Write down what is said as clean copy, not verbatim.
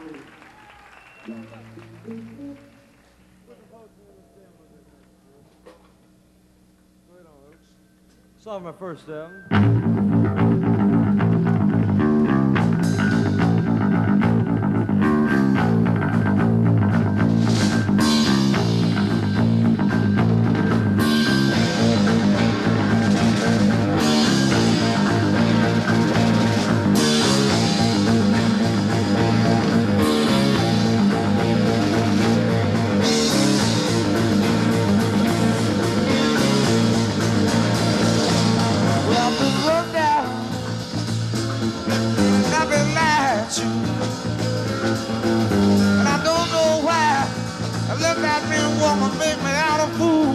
It's off my first album. And I don't know why I let that mean woman make me out a fool.